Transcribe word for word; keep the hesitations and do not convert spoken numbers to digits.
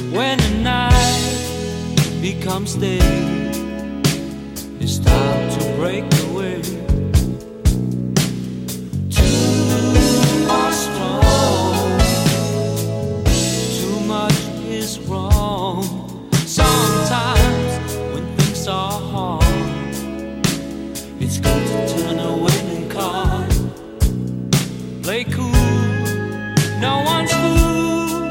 When the night becomes day, it's time to break away. Too much strong, too much is wrong. Sometimes when things are hard, it's good to turn away and call. Play cool.